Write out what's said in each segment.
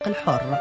العراق الحر.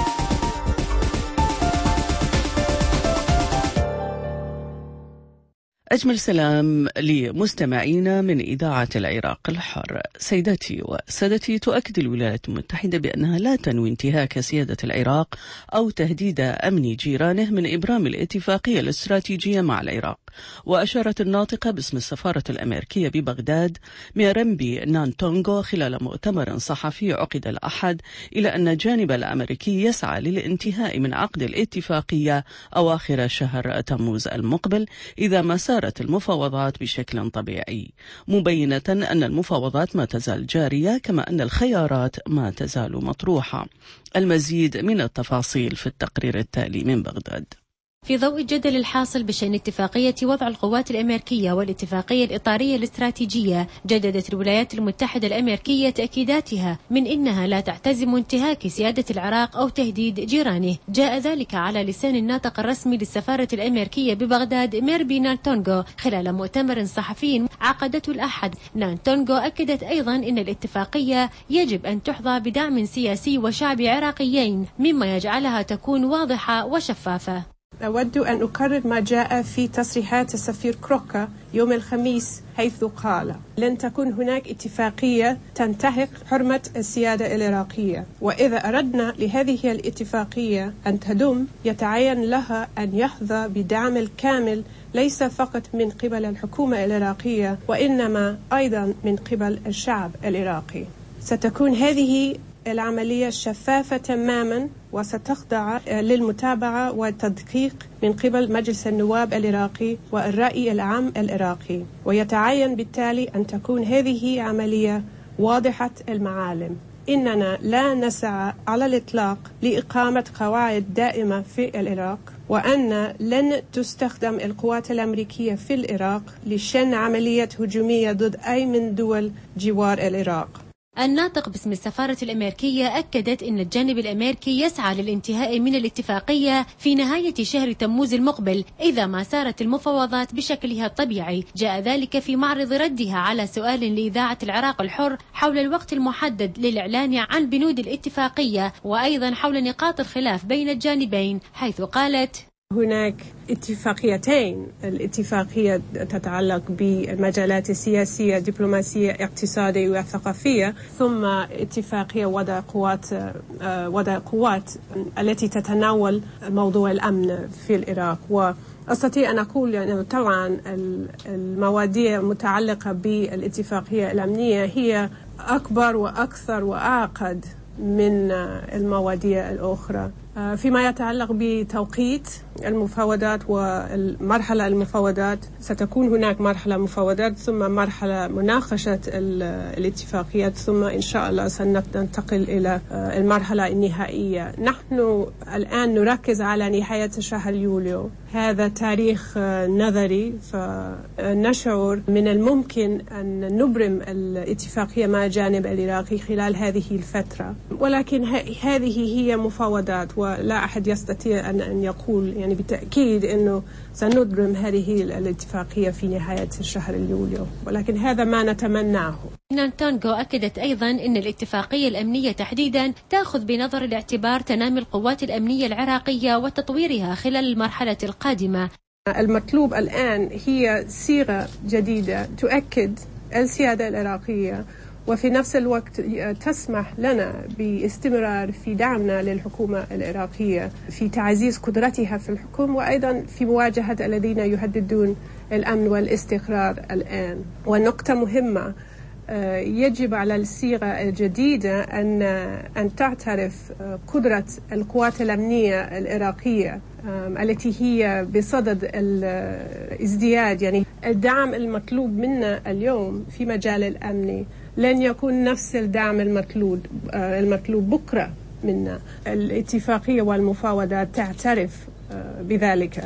أجمل سلام لمستمعينا من إذاعة العراق الحر. سيداتي وسادتي، تؤكد الولايات المتحدة بأنها لا تنوي انتهاك سيادة العراق أو تهديد أمن جيرانه من إبرام الاتفاقية الاستراتيجية مع العراق. وأشارت الناطقة باسم السفارة الأمريكية ببغداد ميرمبي نانتونغو خلال مؤتمر صحفي عقد الأحد إلى أن الجانب الأمريكي يسعى للانتهاء من عقد الاتفاقية أواخر شهر تموز المقبل إذا ما سارت المفاوضات بشكل طبيعي، مبينة أن المفاوضات ما تزال جارية كما أن الخيارات ما تزال مطروحة. المزيد من التفاصيل في التقرير التالي من بغداد. في ضوء الجدل الحاصل بشأن اتفاقية وضع القوات الأمريكية والاتفاقية الإطارية الاستراتيجية، جددت الولايات المتحدة الأمريكية تأكيداتها من إنها لا تعتزم انتهاك سيادة العراق أو تهديد جيرانه. جاء ذلك على لسان الناطق الرسمي للسفارة الأمريكية ببغداد ميربي نانتونغو خلال مؤتمر صحفي عقدته الأحد. نانتونغو أكدت أيضا إن الاتفاقية يجب أن تحظى بدعم سياسي وشعبي عراقيين، مما يجعلها تكون واضحة وشفافة. أود أن أكرر ما جاء في تصريحات السفير كروكا يوم الخميس، حيث قال: لن تكون هناك اتفاقية تنتهك حرمة السيادة العراقية، وإذا أردنا لهذه الاتفاقية أن تدوم يتعين لها أن يحظى بدعم الكامل ليس فقط من قبل الحكومة العراقية وإنما أيضا من قبل الشعب العراقي. ستكون هذه العملية شفافة تماما وستخضع للمتابعة والتدقيق من قبل مجلس النواب العراقي والرأي العام العراقي، ويتعين بالتالي أن تكون هذه عملية واضحة المعالم. إننا لا نسعى على الإطلاق لإقامة قواعد دائمة في العراق، وأن لن تستخدم القوات الأمريكية في العراق لشن عملية هجومية ضد أي من دول جوار العراق. الناطق باسم السفارة الأمريكية أكدت أن الجانب الأمريكي يسعى للانتهاء من الاتفاقية في نهاية شهر تموز المقبل إذا ما سارت المفاوضات بشكلها الطبيعي. جاء ذلك في معرض ردها على سؤال لإذاعة العراق الحر حول الوقت المحدد للإعلان عن بنود الاتفاقية، وأيضا حول نقاط الخلاف بين الجانبين، حيث قالت: هناك اتفاقيتين، الاتفاقية تتعلق بالمجالات السياسية، دبلوماسية، اقتصادية وثقافية، ثم اتفاقية وضع قوات التي تتناول موضوع الأمن في العراق. وأستطيع أن أقول يعني طبعا المواضيع المتعلقة بالاتفاقية الأمنية هي أكبر وأكثر وأعقد من المواضيع الأخرى. فيما يتعلق بتوقيت المفاوضات والمرحلة المفاوضات، ستكون هناك مرحلة مفاوضات ثم مرحلة مناقشة الاتفاقيات، ثم إن شاء الله سننتقل إلى المرحلة النهائية. نحن الآن نركز على نهاية شهر يوليو، هذا تاريخ نظري، فنشعر من الممكن أن نبرم الاتفاقية مع الجانب العراقي خلال هذه الفترة، ولكن هذه هي مفاوضات ولا أحد يستطيع أن يقول يعني بالتأكيد أنه سنبرم هذه الاتفاقية في نهاية الشهر اليوليو، ولكن هذا ما نتمناه. نانتونغو أكدت أيضا أن الاتفاقية الأمنية تحديدا تأخذ بنظر الاعتبار تنامي القوات الأمنية العراقية وتطويرها خلال المرحلة القادمة. المطلوب الآن هي صيغة جديدة تؤكد السيادة العراقية وفي نفس الوقت تسمح لنا باستمرار في دعمنا للحكومة العراقية في تعزيز قدرتها في الحكم، وأيضا في مواجهة الذين يهددون الأمن والاستقرار الآن. والنقطة مهمة، يجب على الصيغة الجديدة أن تعترف قدرة القوات الأمنية العراقية التي هي بصدد الازدياد. يعني الدعم المطلوب منا اليوم في مجال الأمن لن يكون نفس الدعم المطلوب بكرة منا. الاتفاقية والمفاوضات تعترف بذلك،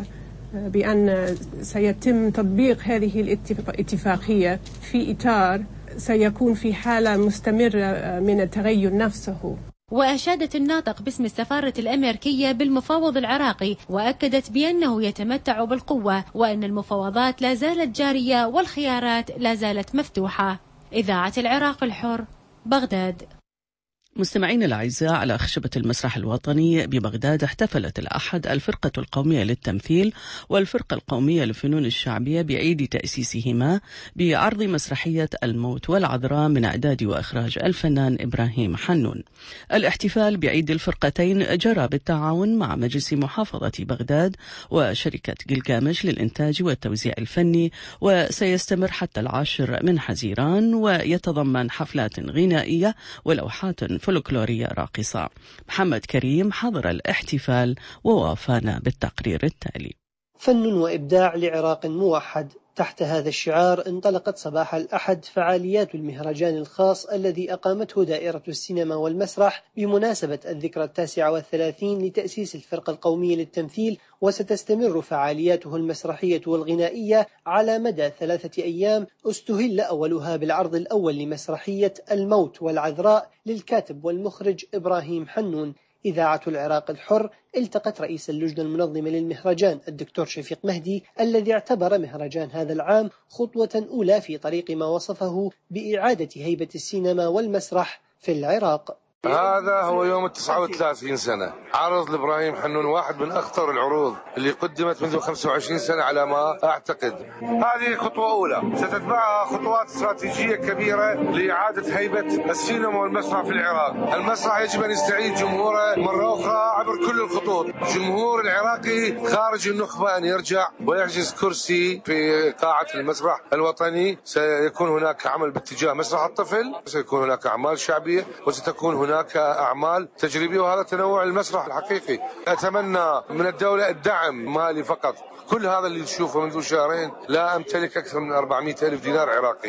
بأن سيتم تطبيق هذه الاتفاقية في إطار سيكون في حالة مستمرة من التغير نفسه. وأشادت الناطق باسم السفارة الأمريكية بالمفاوض العراقي، وأكدت بأنه يتمتع بالقوة وأن المفاوضات لا زالت جارية والخيارات لا زالت مفتوحة. إذاعة العراق الحر، بغداد. مستمعين الأعزاء، على خشبة المسرح الوطني ببغداد احتفلت الأحد الفرقة القومية للتمثيل والفرقة القومية للفنون الشعبية بعيد تأسيسهما بعرض مسرحية الموت والعذراء من إعداد وإخراج الفنان إبراهيم حنون. الاحتفال بعيد الفرقتين جرى بالتعاون مع مجلس محافظة بغداد وشركة جلجامش للإنتاج والتوزيع الفني، وسيستمر حتى 10 من حزيران، ويتضمن حفلات غنائية ولوحات فولكلورية راقصة. محمد كريم حضر الاحتفال ووافانا بالتقرير التالي. فن وإبداع لعراق موحد. تحت هذا الشعار انطلقت صباح الأحد فعاليات المهرجان الخاص الذي أقامته دائرة السينما والمسرح بمناسبة الذكرى 39 لتأسيس الفرقة القومية للتمثيل، وستستمر فعالياته المسرحية والغنائية على مدى 3 أيام، استهل أولها بالعرض الأول لمسرحية الموت والعذراء للكاتب والمخرج إبراهيم حنون. إذاعة العراق الحر التقت رئيس اللجنة المنظمة للمهرجان الدكتور شفيق مهدي، الذي اعتبر مهرجان هذا العام خطوة أولى في طريق ما وصفه بإعادة هيبة السينما والمسرح في العراق. هذا هو يوم 39 سنة عرض لإبراهيم حنون، واحد من أخطر العروض اللي قدمت منذ 25 سنة على ما أعتقد. هذه خطوة أولى ستتبعها خطوات استراتيجية كبيرة لإعادة هيبة السينما والمسرح في العراق. المسرح يجب أن يستعيد جمهوره مرة أخرى عبر كل الخطوط. الجمهور العراقي خارج النخبة أن يرجع ويحجز كرسي في قاعة المسرح الوطني. سيكون هناك عمل باتجاه مسرح الطفل، سيكون هناك أعمال شعبية، وستكون هناك أعمال تجريبية، وهذا تنوع المسرح الحقيقي. أتمنى من الدولة الدعم مالي فقط. كل هذا اللي نشوفه منذ شهرين لا أمتلك أكثر من 400,000 دينار عراقي.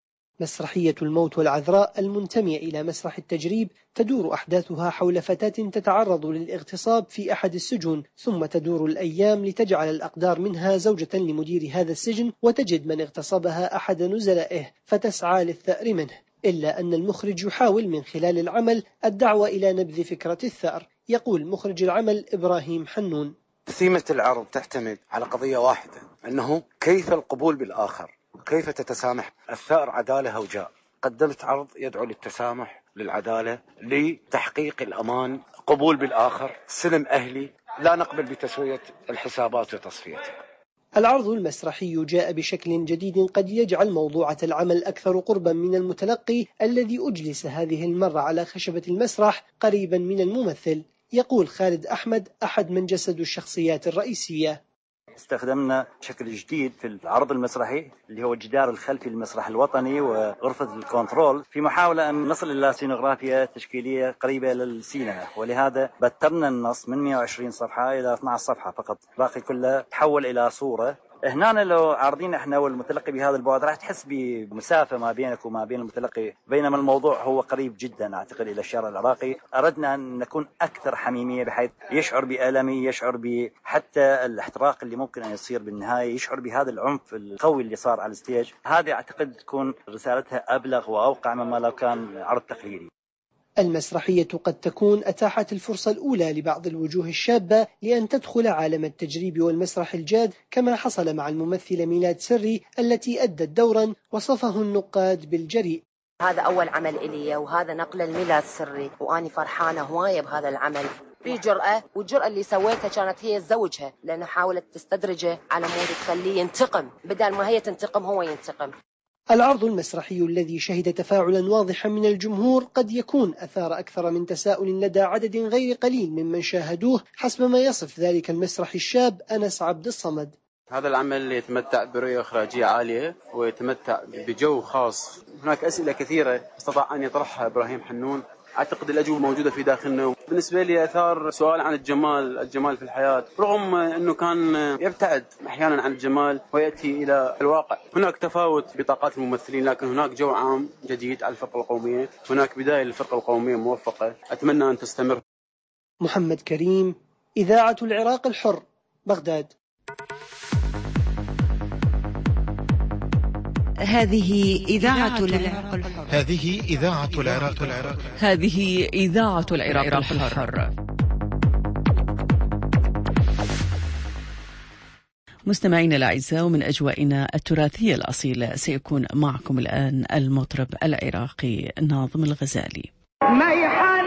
مسرحية الموت والعذراء المنتمية إلى مسرح التجريب تدور أحداثها حول فتاة تتعرض للاغتصاب في أحد السجون، ثم تدور الأيام لتجعل الأقدار منها زوجة لمدير هذا السجن، وتجد من اغتصبها أحد نزلائه فتسعى للثأر منه. إلا أن المخرج يحاول من خلال العمل الدعوة إلى نبذ فكرة الثأر. يقول مخرج العمل إبراهيم حنون: ثيمة العرض تعتمد على قضية واحدة، أنه كيف القبول بالآخر، كيف تتسامح. الثأر عدالة هوجاء. قدمت عرض يدعو للتسامح، للعدالة، لتحقيق الأمان، قبول بالآخر، سلم أهلي، لا نقبل بتسوية الحسابات وتصفيتها. العرض المسرحي جاء بشكل جديد قد يجعل موضوعة العمل أكثر قربا من المتلقي الذي أجلس هذه المرة على خشبة المسرح قريبا من الممثل. يقول خالد أحمد أحد من جسدوا الشخصيات الرئيسية: استخدمنا شكل جديد في العرض المسرحي اللي هو الجدار الخلفي للمسرح الوطني وغرفة الكنترول، في محاولة أن نصل إلى سينوغرافيا تشكيلية قريبة للسينما، ولهذا بترنا النص من 120 صفحة إلى 12 صفحة فقط، باقي كله تحول إلى صورة. هنا لو عارضين احنا والمتلقي بهذا البعد راح تحس بمسافة ما بينك وما بين المتلقي، بينما الموضوع هو قريب جدا اعتقد الى الشارع العراقي. اردنا ان نكون اكثر حميمية بحيث يشعر بألمي، يشعر بحتى الاحتراق اللي ممكن ان يصير بالنهاية، يشعر بهذا العنف القوي اللي صار على الستيج. هذه اعتقد تكون رسالتها ابلغ واوقع مما لو كان عرض تقليدي. المسرحية قد تكون أتاحت الفرصة الأولى لبعض الوجوه الشابة لأن تدخل عالم التجريب والمسرح الجاد، كما حصل مع الممثلة ميلاد سري التي أدت دورا وصفه النقاد بالجريء. هذا أول عمل إلي، وهذا نقل الميلاد سري، وأني فرحانة هواية بهذا العمل. في جرأة، والجرأة اللي سويتها كانت هي زوجها، لأنه حاولت تستدرجه على مود تخليه ينتقم، بدل ما هي تنتقم هو ينتقم. العرض المسرحي الذي شهد تفاعلا واضحا من الجمهور قد يكون أثار أكثر من تساؤل لدى عدد غير قليل ممن شاهدوه، حسب ما يصف ذلك المسرحي الشاب أنس عبد الصمد. هذا العمل يتمتع برؤية إخراجية عالية ويتمتع بجو خاص. هناك أسئلة كثيرة استطاع أن يطرحها إبراهيم حنون، أعتقد الأجوبة موجودة في داخلنا. بالنسبة لي أثار سؤال عن الجمال في الحياة، رغم أنه كان يبتعد أحيانا عن الجمال ويأتي إلى الواقع. هناك تفاوت بطاقات الممثلين، لكن هناك جو عام جديد على الفرقة القومية، هناك بداية للفرقة القومية موفقة، أتمنى أن تستمر. محمد كريم، إذاعة العراق الحر، بغداد. هذه إذاعة العراق الحر. هذه إذاعة العراق الحر. هذه إذاعة العراق الحر. مستمعينا الأعزاء، ومن أجوائنا التراثية الأصيلة سيكون معكم الآن المطرب العراقي ناظم الغزالي.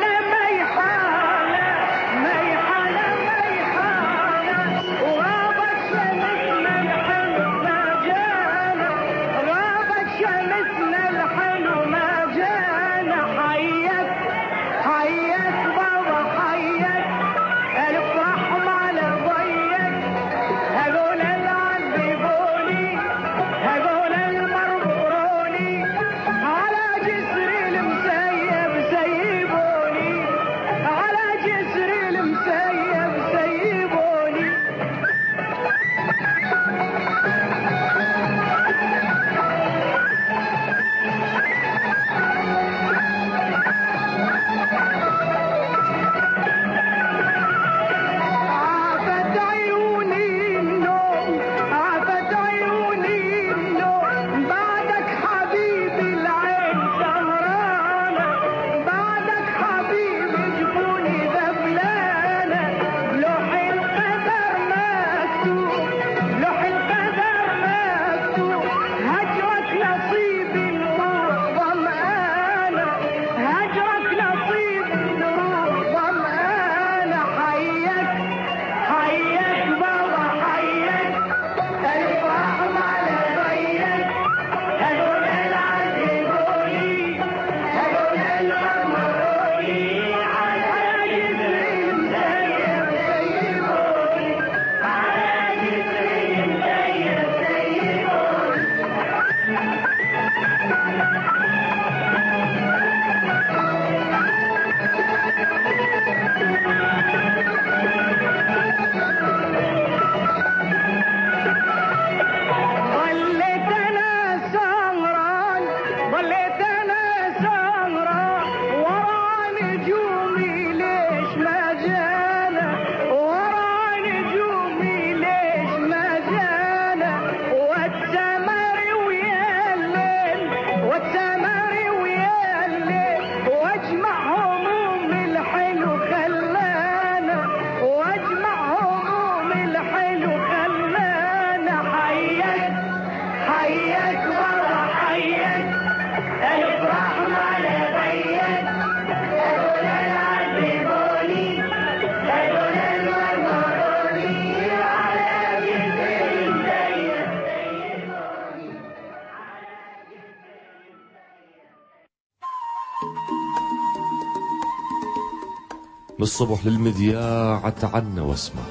من الصبح للمذياع عنا واسمع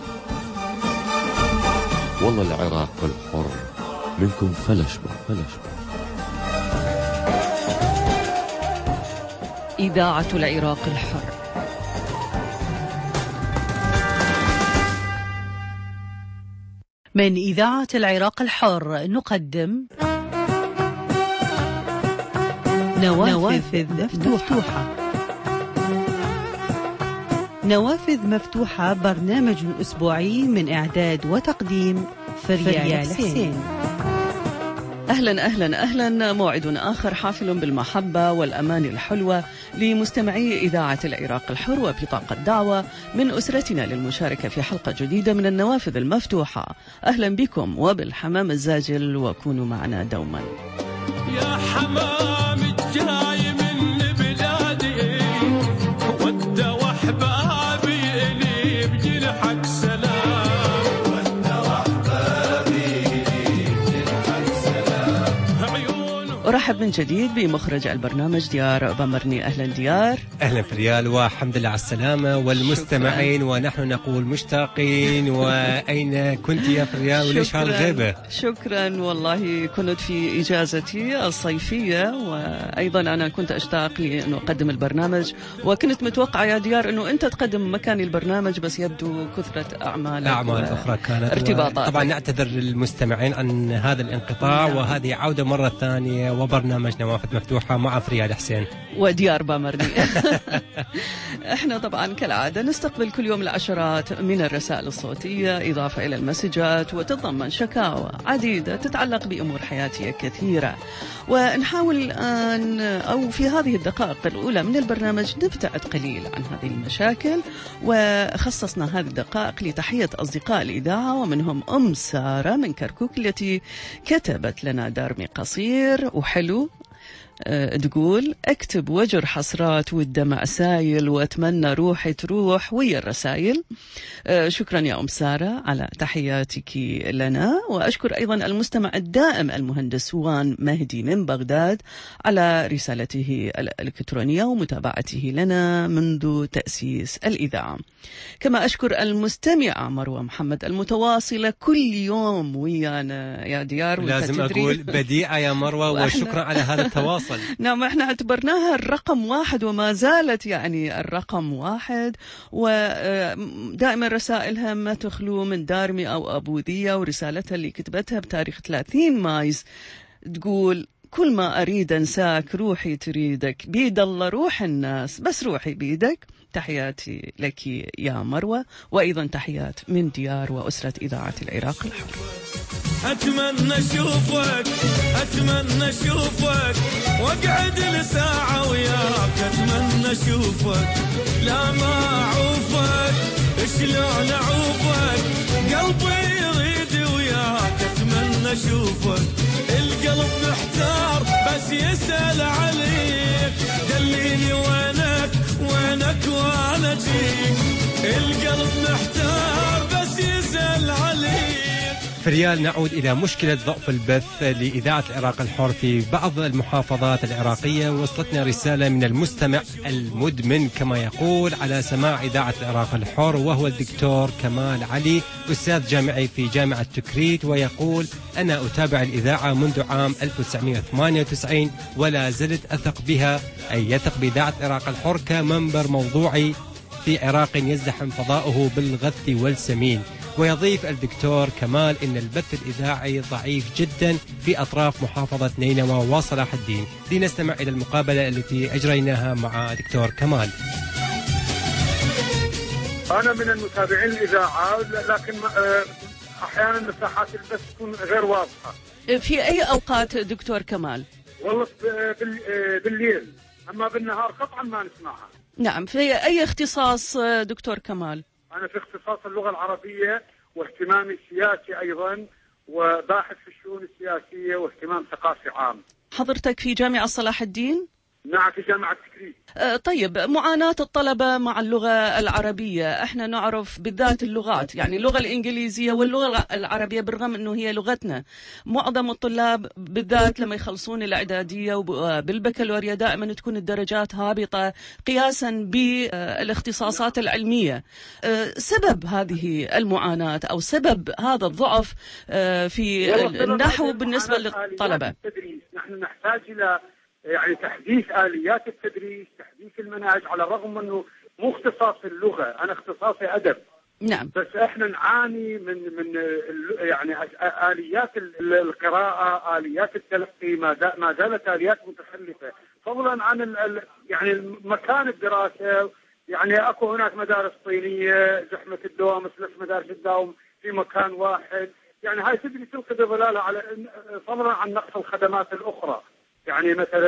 والله العراق الحر منكم فلش بع. إذاعة العراق الحر. من إذاعة العراق الحر نقدم نوافذ مفتوحة. نوافذ مفتوحة برنامج أسبوعي من إعداد وتقديم فريال حسين. أهلا، موعد آخر حافل بالمحبة والأمان الحلوة لمستمعي إذاعة العراق الحر وبطاقة دعوة من أسرتنا للمشاركة في حلقة جديدة من النوافذ المفتوحة. أهلا بكم وبالحمام الزاجل وكونوا معنا دوما. يا حمام الجاي من بلادي ود وحبابي لي بجنحك سلام. أرحب من جديد بمخرج البرنامج ديار بامرني. أهلا ديار. أهلا فريال والحمد لله على السلامة والمستمعين. شكراً. ونحن نقول مشتاقين. وأين كنت يا فريال وليش هالغيبة؟ شكرا والله كنت في إجازتي الصيفية، وأيضا أنا كنت أشتاق لأنه أقدم البرنامج، وكنت متوقعة يا ديار أنه أنت تقدم مكاني البرنامج، بس يبدو كثرة أعمال أخرى كانت ارتباطات. طبعا نعتذر للمستمعين عن هذا الانقطاع. وهذه عودة مرة ثانية وبرنامج نوافذ مفتوحة مع فريال حسين وديار بامرني. احنا طبعا كالعادة نستقبل كل يوم العشرات من الرسائل الصوتية إضافة إلى المسجات، وتتضمن شكاوى عديدة تتعلق بأمور حياتية كثيرة. ونحاول الآن أو في هذه الدقائق الأولى من البرنامج نبتعد قليل عن هذه المشاكل، وخصصنا هذه الدقائق لتحية أصدقاء الإذاعة، ومنهم أم سارة من كركوك التي كتبت لنا دارمي قصير وحلو. تقول: اكتب وجر حسرات والدمع سايل واتمنى روحي تروح ويا الرسايل. شكرا يا أم سارة على تحياتك لنا. وأشكر أيضا المستمع الدائم المهندس وان مهدي من بغداد على رسالته الإلكترونية ومتابعته لنا منذ تأسيس الإذاعة. كما أشكر المستمعة مروة محمد المتواصلة كل يوم ويانا يا ديار. لازم أقول بديعة يا مروة وشكرا على هذا التواصل. نعم، احنا اعتبرناها الرقم 1 وما زالت يعني الرقم 1. ودائما رسائلها ما تخلو من دارمي أو أبوذية. ورسالتها اللي كتبتها بتاريخ 30 مايز تقول: كل ما أريد أنساك روحي تريدك، بيد الله روح الناس بس روحي بيدك. تحياتي لك يا مروة، وأيضا تحيات من ديار وأسرة إذاعة العراق الحر. أتمنى أشوفك واقعد لساعة وياك. أتمنى أشوفك لا ما أعوفك، شلون أعوفك قلبي يريد وياك. أتمنى أشوفك القلب محتار بس يسأل عليك. دليني وينك وانا جيك. القلب محتار بس يسأل عليك. فريال، نعود إلى مشكلة ضعف البث لإذاعة العراق الحر في بعض المحافظات العراقية. وصلتنا رسالة من المستمع المدمن كما يقول على سماع إذاعة العراق الحر، وهو الدكتور كمال علي، أستاذ جامعي في جامعة تكريت، ويقول: أنا أتابع الإذاعة منذ عام 1998 ولا زلت أثق بها، أي يثق بإذاعة العراق الحر كمنبر موضوعي في عراق يزدحم فضاؤه بالغث والسمين. ويضيف الدكتور كمال إن البث الإذاعي ضعيف جدا في أطراف محافظة نينوى وصلاح الدين. لنستمع إلى المقابلة التي أجريناها مع دكتور كمال. أنا من المتابعين الإذاعة، لكن أحيانا مساحات البث تكون غير واضحة. في أي أوقات دكتور كمال؟ والله بالليل، أما بالنهار قطعا ما نسمعها. نعم، في أي اختصاص دكتور كمال؟ أنا في اختصاص اللغة العربية، واهتمامي سياسي أيضا، وباحث في الشؤون السياسية، واهتمام ثقافي عام. حضرتك في جامعة صلاح الدين؟ نعم في جامعة تكريت. طيب، معاناة الطلبة مع اللغة العربية، احنا نعرف بالذات اللغات، يعني اللغة الإنجليزية واللغة العربية، بالرغم أنه هي لغتنا، معظم الطلاب بالذات لما يخلصون الإعدادية وبالبكالوريا دائما تكون الدرجات هابطة قياسا بالاختصاصات العلمية. سبب هذه المعاناة أو سبب هذا الضعف في النحو بالنسبة للطلبة؟ نحن نحتاج إلى يعني تحديث آليات التدريس، تحديث المناهج، على الرغم أنه مو اختصاص اللغة، أنا اختصاصي أدب. نعم. بس احنا نعاني من يعني آليات القراءة، آليات التلقي ما زالت آليات متخلفة، فضلا عن يعني مكان الدراسة. يعني اكو هناك مدارس صينية، زحمة الدوام، مثل مدارس الدوام في مكان واحد، يعني هاي تدري تلقي بظلالها على فضلا عن نقص الخدمات الأخرى، يعني مثلا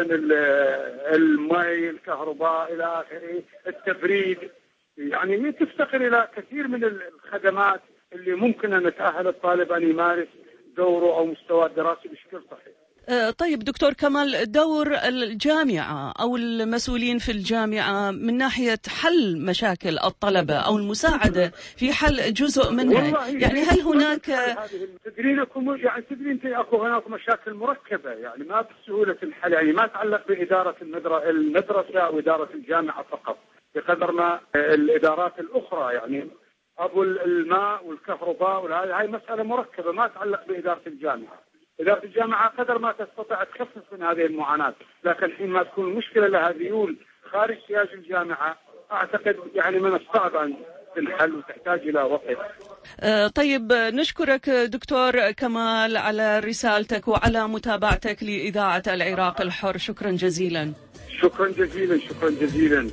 المي، الكهرباء إلى آخره، التبريد، يعني تفتقر إلى كثير من الخدمات اللي ممكن أن يتأهل الطالب أن يمارس دوره أو مستوى الدراسي بشكل صحيح. طيب دكتور كمال، دور الجامعة أو المسؤولين في الجامعة من ناحية حل مشاكل الطلبة أو المساعدة في حل جزء منها، يعني هل هناك تدرين أكو هناك مشاكل مركبة، يعني ما بسهولة الحل، يعني ما تعلق بإدارة المدرسة أو إدارة الجامعة فقط، بقدر ما الإدارات الأخرى، يعني أبو الماء والكهرباء، هاي مسألة مركبة ما تعلق بإدارة الجامعة. إدارة الجامعة قدر ما تستطيع تخفف من هذه المعاناة، لكن حين ما تكون المشكلة لها ذيول خارج سياج الجامعة، أعتقد يعني من الصعب أن تنحل وتحتاج إلى وقت. طيب، نشكرك دكتور كمال على رسالتك وعلى متابعتك لإذاعة العراق الحر، شكرا جزيلا. شكرا جزيلا، شكرا جزيلا.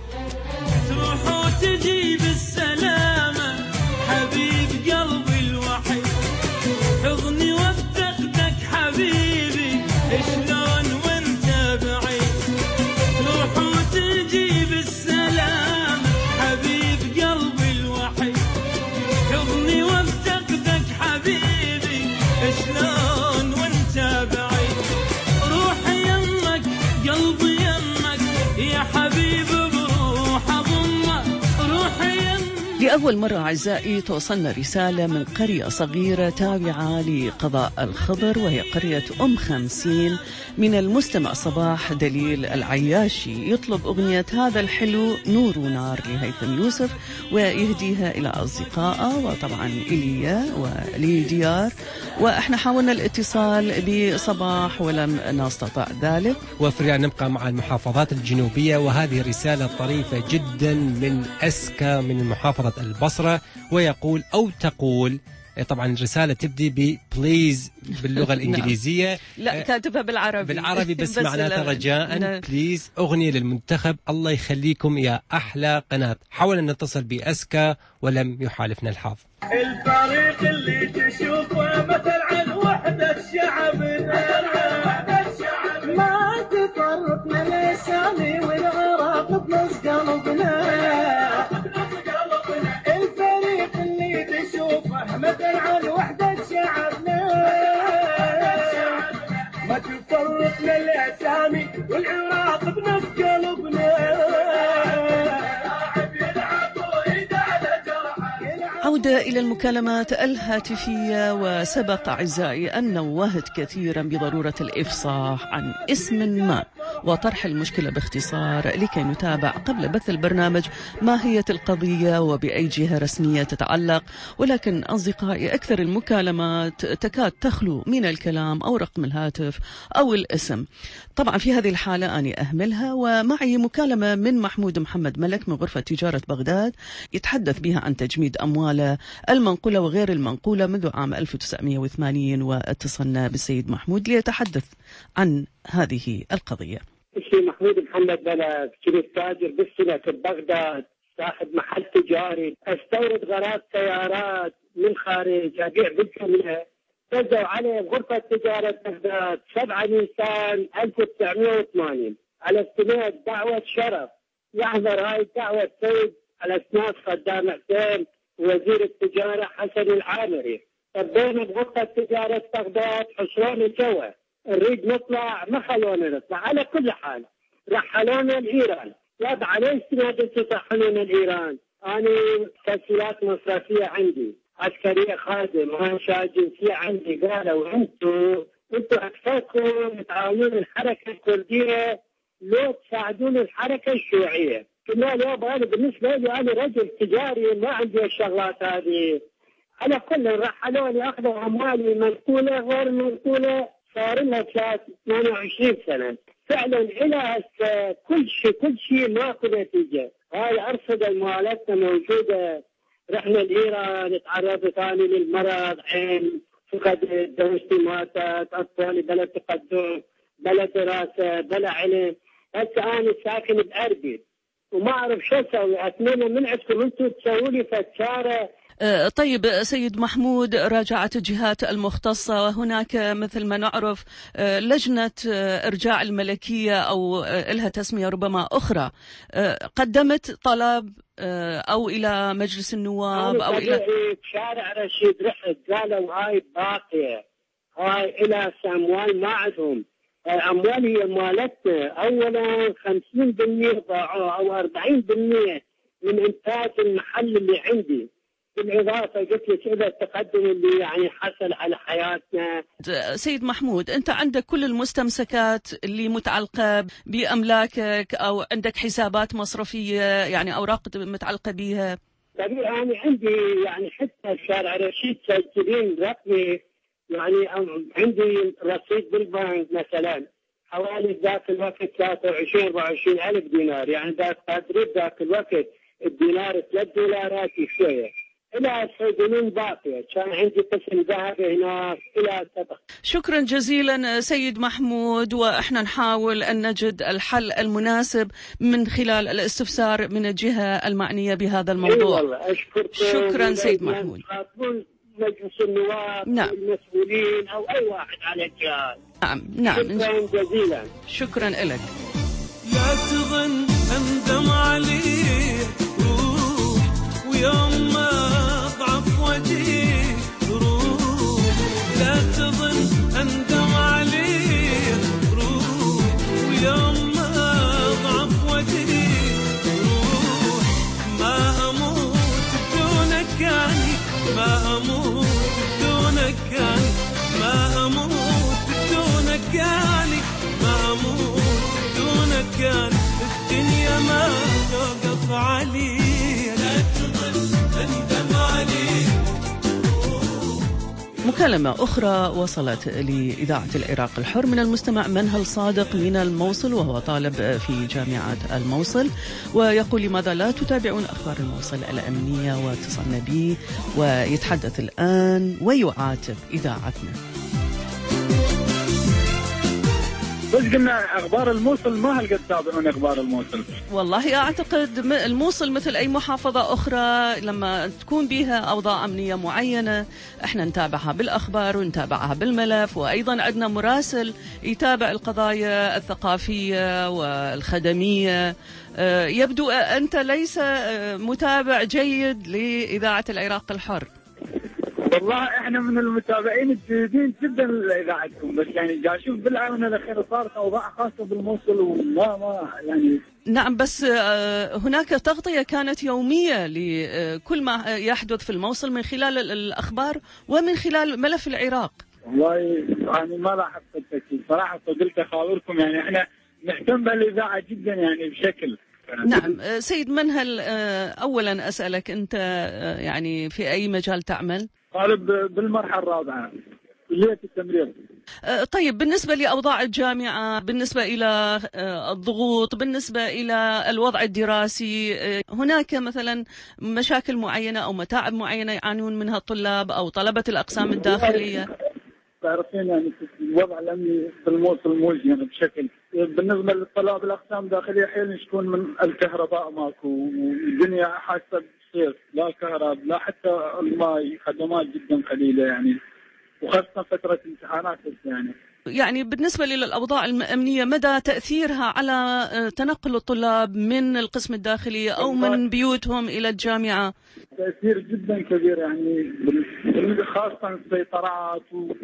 تروح وتجيب السلامة حبيب قلبي الوحيد، حضني وافتقدك حبيبي شلون وانت بعيد، تروح وتجيب السلامة حبيب قلبي الوحيد، حضني وافتقدك حبيبي شلون وانت بعيد، روح يمك قلبي يمك يا حبيب بروح اضمك، روح يمك. لأول مرة أعزائي توصلنا رسالة من قرية صغيرة تابعة لقضاء الخضر، وهي قرية أم 50، من المستمع صباح دليل العياشي، يطلب أغنية هذا الحلو نور ونار لهيثم يوسف ويهديها إلى أصدقائه وطبعا إليا وليديار، وإحنا حاولنا الاتصال بصباح ولم نستطع ذلك. وفرنا نبقى مع المحافظات الجنوبية، وهذه رسالة طريفة جدا من أسكا من محافظة البصرة، ويقول أو تقول، طبعا الرسالة تبدي ببليز باللغة الإنجليزية. لا، كاتبها بالعربي بس معناتها رجاء بليز أغنية للمنتخب، الله يخليكم يا أحلى قناة. حاولنا نتصل بأسكا ولم يحالفنا الحظ. الفريق اللي تشوفه مثل عن وحدة شعبنا، ما تفرقنا الأسامي والعراق بنص قلبنا، الفريق اللي تشوفه مثل عن وحدة شعبنا، ما تفرقنا الأسامي والعراق بنص قلبنا. عودة إلى المكالمات الهاتفية، وسبق أعزائي أن نوهت كثيرا بضرورة الإفصاح عن اسم ما وطرح المشكلة باختصار لكي نتابع قبل بث البرنامج ماهية القضية وبأي جهة رسمية تتعلق، ولكن أصدقائي أكثر المكالمات تكاد تخلو من الكلام أو رقم الهاتف أو الاسم. طبعا في هذه الحالة أنا أهملها، ومعي مكالمة من محمود محمد ملك من غرفة تجارة بغداد يتحدث بها عن تجميد أموال المنقولة وغير المنقولة منذ عام 1980، واتصلنا بالسيد محمود ليتحدث عن هذه القضية. اسمي محمود محمد ملك، كنت تاجر بالسنة ببغداد، صاحب محل تجاري، استورد غراض سيارات من خارج، ابيع بالجملة. فزوا علي بغرفة تجارة بغداد 7 نيسان 1980 على استناد دعوة شرف، يحضر هاي الدعوة سيد على اسناد خدام حسين وزير التجارة حسن العامري. طبينا بغرفة تجارة بغداد، حصلوني سوا، نريد نطلع ما خلونا نطلع. على كل حال رحلونا لإيران. وضع ليش ترحلونا لإيران؟ أنا تسهيلات مصرفية عندي، عسكرية خادم، معاشة جنسية عندي. قالوا أنتوا أكثركم تعاونون الحركة الكردية لو تساعدون الحركة الشيوعية. قلنا له أنا بالنسبة لي أنا رجل تجاري ما عندي الشغلات هذه. على كل رحلوني أخذوا أموالي منقولة غير منقولة، صار لها 28 سنة فعلا. إلى هسه كل شيء ماكو نتيجة. هاي أرصدة مالتنا موجودة. رحنا لإيران، تعرضت ثاني للمرض، عين، فقد زوجتي ماتت، أطفالي بلا تقدم بلا دراسة بلا علم. هسه أنا ساكن بأربيل وما أعرف شو أسوي. أتمنى من عندكم أنتم تسووا لي فتشارة. طيب سيد محمود، راجعت الجهات المختصة، هناك مثل ما نعرف لجنة إرجاع الملكية أو لها تسمية ربما أخرى، قدمت طلب أو إلى مجلس النواب أو إلى شارع رشيد رحت قالوا هاي باقية، هاي إلى أموال ما عندهم. أموال هي مالتنا. أولا 50% ضاعوا أو 40% من إنتاج المحل اللي عندي. بالإضافة قلت لك إذا التقدم اللي يعني حصل على حياتنا. سيد محمود، أنت عندك كل المستمسكات اللي متعلقة بأملاكك أو عندك حسابات مصرفية يعني أوراق متعلقة بها؟ طيب أنا عندي يعني حتى شارع رشيد سجلين رقمي، يعني عندي رصيد بالبنك مثلا حوالي ذاك الوقت 23-24 ألف دينار. يعني ذاك الوقت الدينار $3 شوية. إلى سجنين باقية. كان عندي قسم ذهب هناك إلى سبق. شكرا جزيلا سيد محمود، وإحنا نحاول أن نجد الحل المناسب من خلال الاستفسار من الجهة المعنية بهذا الموضوع. والله شكرا سيد محمود. مجلس النواب، نعم، المسؤولين أو أي واحد على الجهاز. نعم شكرا جزيلا. شكرا لك. لا تظن أندم عليك روح، ويوم ما أضعف وجهي روح. لا تظن أندم عليك روح، ويوم ما أضعف وجهي روح. ما أموت بدونك يعني، ما أموت بدونك يعني، ما أموت بدونك يعني، ما أموت بدونك يعني. الدنيا ما توقف علي. لا تظن أندم علي. مكالمة أخرى وصلت لإذاعة العراق الحر من المستمع منهل صادق من الموصل، وهو طالب في جامعة الموصل، ويقول لماذا لا تتابعون أخبار الموصل الأمنية؟ واتصلنا به ويتحدث الآن ويعاتب إذاعتنا. بس قلنا أخبار الموصل ما هل قد تتابعون أخبار الموصل؟ والله أعتقد الموصل مثل أي محافظة أخرى لما تكون بها أوضاع أمنية معينة احنا نتابعها بالأخبار ونتابعها بالملف، وأيضا عندنا مراسل يتابع القضايا الثقافية والخدمية. يبدو أنت ليس متابع جيد لإذاعة العراق الحر. والله احنا من المتابعين الجيدين جدا لاذاعتكم، بس يعني جا اشوف بالاونه الاخيره صارت اوضاع خاصه بالموصل وما يعني. نعم، بس هناك تغطية كانت يومية لكل ما يحدث في الموصل من خلال الأخبار ومن خلال ملف العراق. والله يعني ما لاحظت التأكيد صراحة، فقلت أخابركم يعني احنا نهتم بالإذاعة جدا يعني بشكل. نعم سيد منهل، أولا أسألك أنت يعني في أي مجال تعمل؟ طالب بالمرحلة الرابعة كلية التمريض. طيب، بالنسبة لأوضاع الجامعة، بالنسبة إلى الضغوط، بالنسبة إلى الوضع الدراسي، هناك مثلا مشاكل معينة أو متاعب معينة يعانون منها الطلاب أو طلبة الأقسام الداخلية؟ تعرفين يعني الوضع الأمني في الموصل موجه يعني بشكل. بالنسبة للطلاب الأقسام الداخلية حين يشكون من الكهرباء ماكو، والدنيا حاسة بالصيف لا كهرباء لا حتى الماء، خدمات جدا قليلة يعني، وخاصة فترة امتحانات يعني بالنسبة للأوضاع الأمنية مدى تأثيرها على تنقل الطلاب من القسم الداخلي أو من بيوتهم إلى الجامعة؟ تأثير جدا كبير يعني، خاصة السيطرات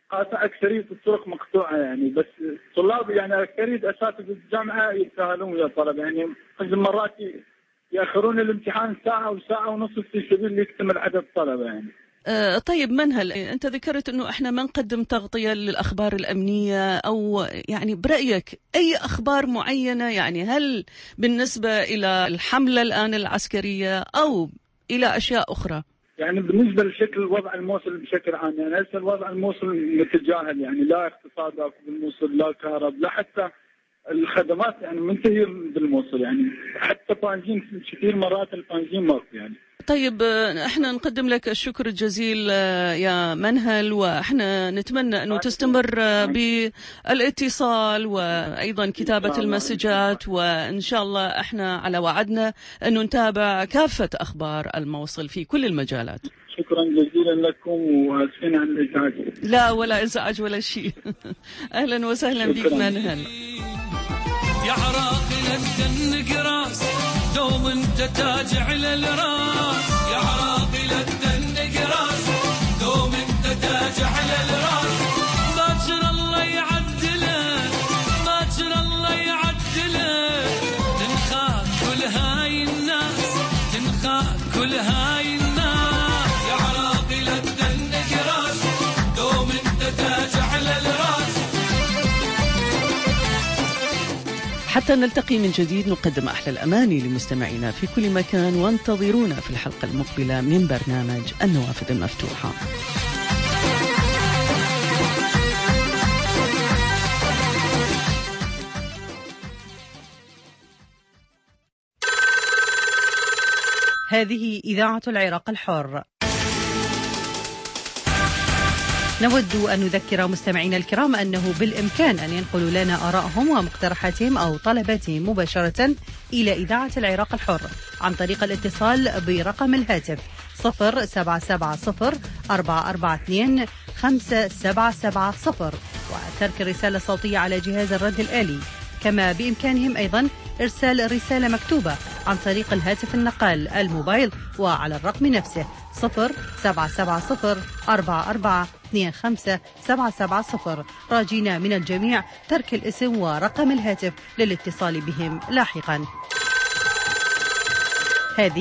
أكثرية الطرق مقطوعة يعني، بس الطلاب يعني أكثرية أساتذة الجامعة يتساهلون ويا الطلبة، يعني مرات يأخرون الامتحان ساعة أو ساعة ونص في سبيل ليكتمل عدد الطلبة يعني. طيب منهل، أنت ذكرت أنه إحنا ما نقدم تغطية للأخبار الأمنية، أو يعني برأيك أي أخبار معينة، يعني هل بالنسبة إلى الحملة الآن العسكرية أو إلى أشياء أخرى؟ يعني بالنسبة لشكل وضع الموصل بشكل عام، يعني هسه الوضع الموصل متجاهل، يعني لا اقتصاد بالموصل، لا كهرب، لا حتى الخدمات يعني منتهية بالموصل، يعني حتى بنزين كثير مرات البنزين ماكو يعني. طيب احنا نقدم لك الشكر الجزيل يا منهل، واحنا نتمنى انه تستمر بالاتصال وايضا كتابة المسجات، وان شاء الله احنا على وعدنا انه نتابع كافة اخبار الموصل في كل المجالات. شكرا جزيلا لكم واسفين عن الازعاج. لا ولا ازعاج ولا شيء. اهلا وسهلا بك منهل. يا عراقي للدن قراس دوم انت تاج على الراس، يا عراقي للدن قراس دوم انت تاج على الراس، باكر الله يعدله باكر الله يعدله، تنخاف كل هاي الناس تنخاف كل هاي الناس، يا عراقي للدن قراس دوم انت تاج على الراس. حتى نلتقي من جديد نقدم أحلى الأماني لمستمعينا في كل مكان، وانتظرونا في الحلقة المقبلة من برنامج النوافذ المفتوحة. هذه إذاعة العراق الحر. نود أن نذكر مستمعينا الكرام أنه بالإمكان أن ينقلوا لنا آرائهم ومقترحاتهم أو طلباتهم مباشرة إلى إذاعة العراق الحر عن طريق الاتصال برقم الهاتف 0770-442-577 وترك الرسالة الصوتية على جهاز الرد الآلي. كما بإمكانهم أيضا إرسال رسالة مكتوبة عن طريق الهاتف النقال الموبايل وعلى الرقم نفسه 0770-4425-770، راجينا من الجميع ترك الاسم ورقم الهاتف للاتصال بهم لاحقا.